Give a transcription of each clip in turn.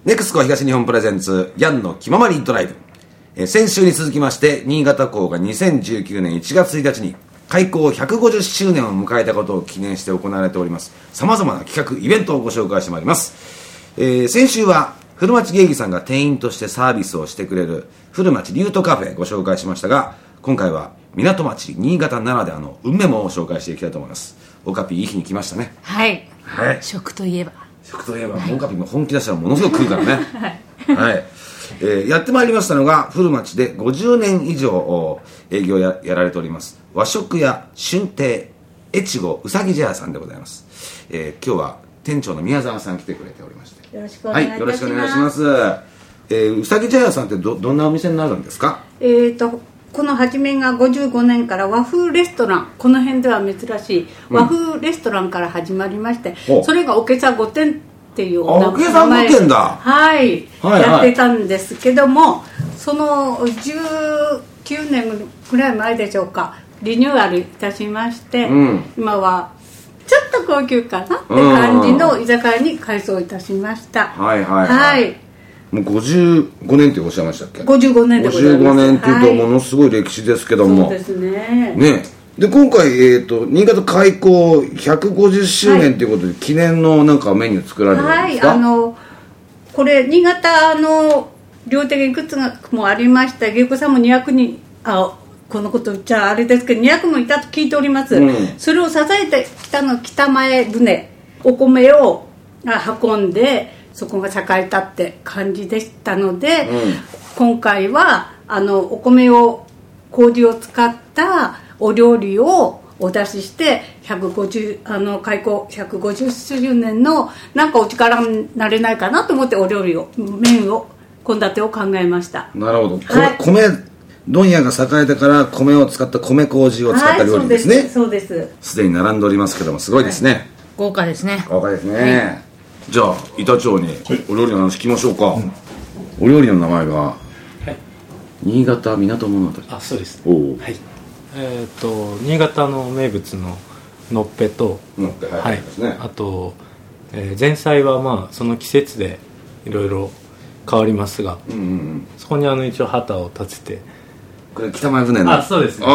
ネクスコ東日本プレゼンツヤンの気ままにドライブ、先週に続きまして新潟港が2019年1月1日に開港150周年を迎えたことを記念して行われておりますさまざまな企画イベントをご紹介してまいります。先週は古町芸妓さんが店員としてサービスをしてくれる古町リュートカフェご紹介しましたが、今回は港町新潟ならではの運命も紹介していきたいと思います。オカピいい日に来ましたね。 はい、 はい、 食といえばオカピも本気出したらものすごく食うからねはい、やってまいりましたのが古町で50年以上営業 やられております和食屋春亭越後うさぎ茶屋さんでございます。今日は店長の宮沢さん来てくれておりまして、 よろしくお願いいたします。 はい、よろしくお願いします。うさぎ茶屋さんってどんなお店になるんですか？ この初めが55年から和風レストラン、この辺では珍しい和風レストランから始まりまして、それがおけさ御殿っていうおけさ御殿だ、 はい、やってたんですけども、その19年ぐらい前でしょうか、リニューアルいたしまして、今はちょっと高級かなって感じの居酒屋に改装いたしました。 はいはいはい、もう55年っておっしゃいましたっけ ？55年でございます。 55年っていうとものすごい歴史ですけども、 そうですね。 で今回、新潟開港150周年ということで、記念のなんかメニュー作られるんですか？ はい、これ新潟の料亭がいくつもありました。芸妓さんも200人、このこと言っちゃあれですけど200もいたと聞いております、それを支えてきたの北前船、お米を運んでそこが栄えたって感じでしたので、今回はお米を麹を使ったお料理をお出しして開港150周年のなんかお力になれないかなと思ってお料理を献立を考えました。 なるほど、米問屋が栄えてから米を使った米麹を使った料理ですね。 そうです。 すでに並んでおりますけどもすごいですね、 豪華ですね。 豪華ですね、じゃあ板長にお料理の話聞きましょうか。お料理の名前が、新潟港物語。 そうです、はい、新潟の名物ののっぺと、あと、前菜はその季節でいろいろ変わりますが、そこに一応旗を立てて、 これ北前船のそうですね、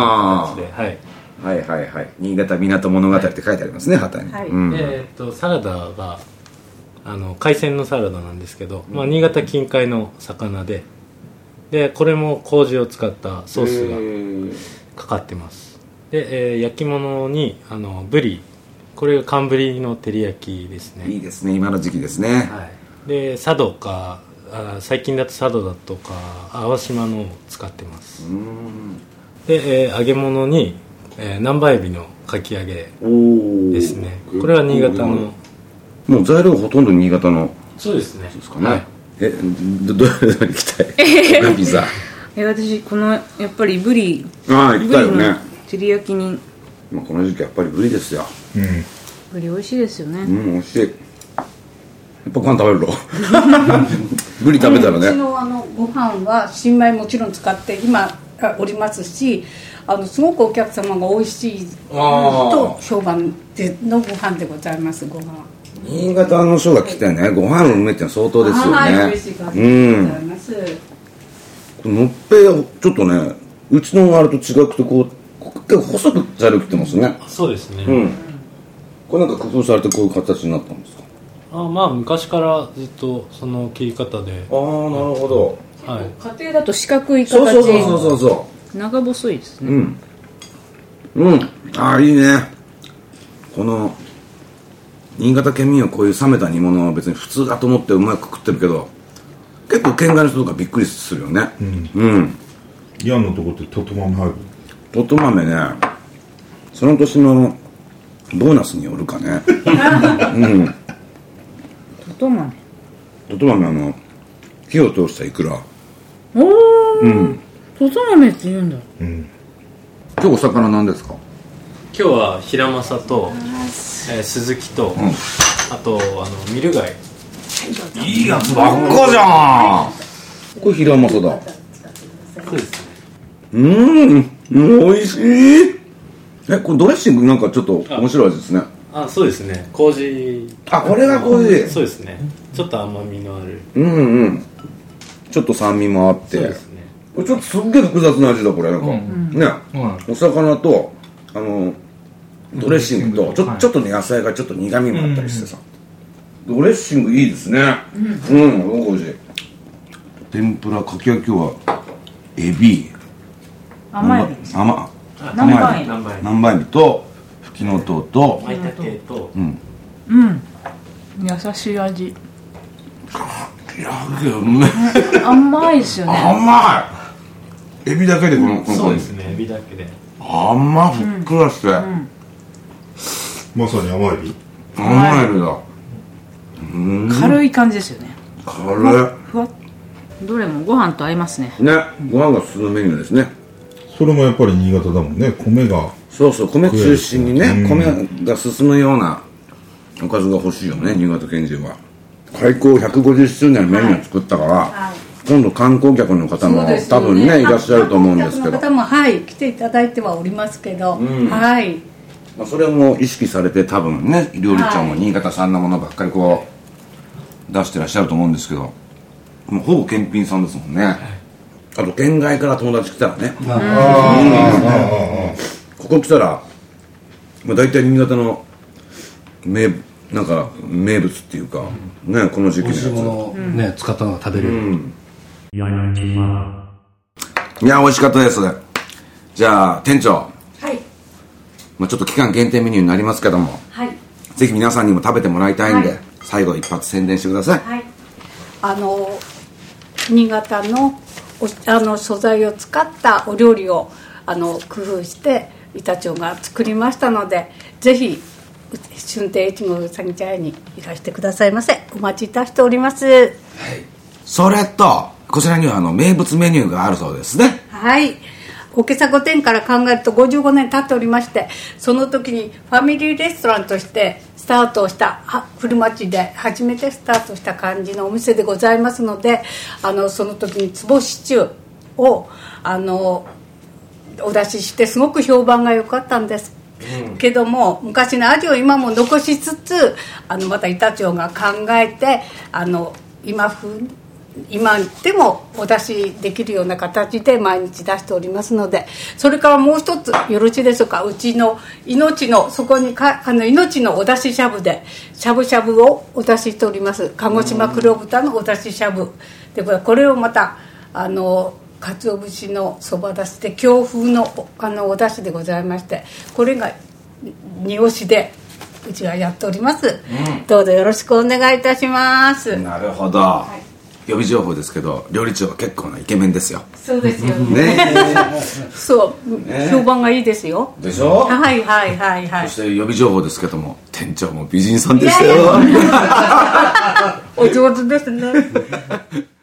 はい新潟港物語って書いてありますね、旗に。 サラダが海鮮のサラダなんですけど、新潟近海の魚でこれも麹を使ったソースがかかってます。で、焼き物にブリ、これが寒ブリの照り焼きですね。 いいですね、今の時期ですね。 で佐渡か最近だと佐渡だとか淡島のを使ってます。で、揚げ物に、南蛮エビのかき揚げですね。これは新潟の、 もう材料ほとんど新潟の。 そうですね。 そうですかね。どういうのに行きたいピザ。 私このやっぱりブリ、 行きたいよね。 照り焼きに、 この時期やっぱりブリですよ。 ブリ美味しいですよね。 美味しい。やっぱご飯食べるのブリ食べたらね。 うちのご飯は新米もちろん使って今おりますし、すごくお客様が美味しいと評判でのご飯でございます。ご飯新潟の人が来てね、ご飯の梅ってのは相当ですよね。 嬉しい感じでございます。 のっぺはちょっとね、うちのあれと違くて結構細く材料切ってますね。 そうですね、 これなんか工夫されてこういう形になったんですか？ 昔からずっとその切り方で。 なるほど、 家庭だと四角い形、 そう長細いですね。 いいね。この新潟県民はこういう冷めた煮物は別に普通だと思ってうまく食ってるけど、結構県外の人とかびっくりするよね。 ヤンのとこってトト豆入る？ トト豆ね、その年のボーナスによるかね。 トト豆火を通したイクラ。 トト豆って言うんだ。 今日お魚なんですか？ 今日はヒラマサと、スズキと、あとミル貝。 いいやつばっかじゃん。これヒラマサだ。 そうですね。美味しい。これドレッシングなんかちょっと面白い味ですね。 あ、そうですね。麹。 あ、これが麹。 そうですね。ちょっと甘みのある。 うんうん。ちょっと酸味もあって。 そうですね。 これちょっとすっげえ複雑な味だこれなんか、ね、お魚とドレッシングとちょっとね野菜がちょっと苦味もあったりしてさ、ドレッシングいいですね。おいしい。天ぷらかき焼きはエビ甘エビです。 南蛮エビとフキノトウと舞茸と優しい味。 いやうめえ。 甘いですよね。 甘い。エビだけでこのそうですね。エビだけで甘ふっくらして、 まさに甘エビ。 甘エビだ。 軽い感じですよね。 軽い。 ふわっ。どれもご飯と合いますね。 ね、ご飯が進むメニューですね。 それもやっぱり新潟だもんね。米が。 そうそう、米中心にね、米が進むようなおかずが欲しいよね、新潟県人は。開港150周年メニュー作ったから、今度観光客の方も多分ねいらっしゃると思うんですけど、 観光客の方も来ていただいてはおりますけど、 それも意識されて多分ね料理長も新潟産のものばっかりこう出してらっしゃると思うんですけど、もうほぼ県品さんですもんね。あと県外から友達来たらね、ここ来たら大体新潟のなんか名物っていうかね、この時期のやつ美味しいものをね使ったのが食べれる。 いや美味しかったです。じゃあ店長、ちょっと期間限定メニューになりますけども、ぜひ皆さんにも食べてもらいたいんで、最後一発宣伝してください。 新潟の素材を使ったお料理を工夫して板長が作りましたので、ぜひ春亭越後うさぎ茶屋にいらしてくださいませ。お待ちいたしております。 それとこちらには名物メニューがあるそうですね。 おけさ御殿から考えると55年経っておりまして、その時にファミリーレストランとしてスタートをした古町で初めてスタートした感じのお店でございますので、その時に壺シチューをお出ししてすごく評判が良かったんですけども、昔の味を今も残しつつまた板長が考えて今でもお出しできるような形で毎日出しておりますので、それからもう一つよろしいでしょうか。うちの命のそこに命のお出ししゃぶでしゃぶしゃぶをお出ししております。鹿児島黒豚のお出ししゃぶで、これをまた鰹節のそばだしで京風のお出汁でございまして、これが煮押しでうちはやっております、どうぞよろしくお願いいたします。 なるほど、予備情報ですけど料理長は結構なイケメンですよ。 そうですよねそう、評判がいいですよ。 でしょ。そして予備情報ですけども店長も美人さんですよ。 お上手ですね